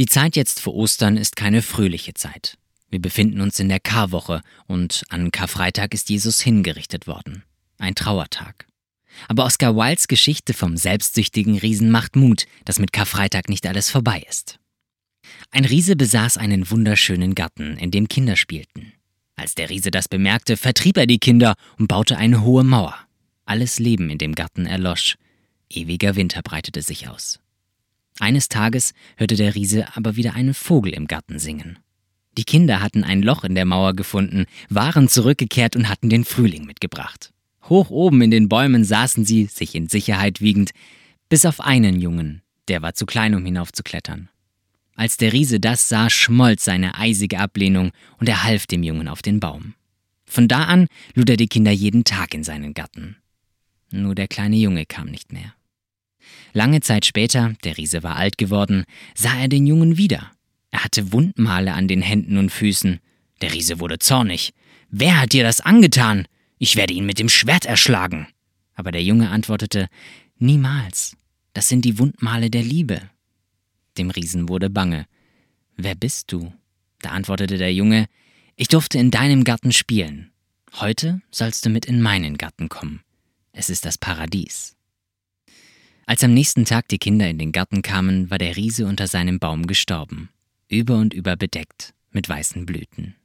Die Zeit jetzt vor Ostern ist keine fröhliche Zeit. Wir befinden uns in der Karwoche und an Karfreitag ist Jesus hingerichtet worden. Ein Trauertag. Aber Oscar Wildes Geschichte vom selbstsüchtigen Riesen macht Mut, dass mit Karfreitag nicht alles vorbei ist. Ein Riese besaß einen wunderschönen Garten, in dem Kinder spielten. Als der Riese das bemerkte, vertrieb er die Kinder und baute eine hohe Mauer. Alles Leben in dem Garten erlosch. Ewiger Winter breitete sich aus. Eines Tages hörte der Riese aber wieder einen Vogel im Garten singen. Die Kinder hatten ein Loch in der Mauer gefunden, waren zurückgekehrt und hatten den Frühling mitgebracht. Hoch oben in den Bäumen saßen sie, sich in Sicherheit wiegend, bis auf einen Jungen, der war zu klein, um hinaufzuklettern. Als der Riese das sah, schmolz seine eisige Ablehnung und er half dem Jungen auf den Baum. Von da an lud er die Kinder jeden Tag in seinen Garten. Nur der kleine Junge kam nicht mehr. Lange Zeit später, der Riese war alt geworden, sah er den Jungen wieder. Er hatte Wundmale an den Händen und Füßen. Der Riese wurde zornig. »Wer hat dir das angetan? Ich werde ihn mit dem Schwert erschlagen.« Aber der Junge antwortete, »Niemals. Das sind die Wundmale der Liebe.« Dem Riesen wurde bange. »Wer bist du?« Da antwortete der Junge, »Ich durfte in deinem Garten spielen. Heute sollst du mit in meinen Garten kommen. Es ist das Paradies.« Als am nächsten Tag die Kinder in den Garten kamen, war der Riese unter seinem Baum gestorben, über und über bedeckt mit weißen Blüten.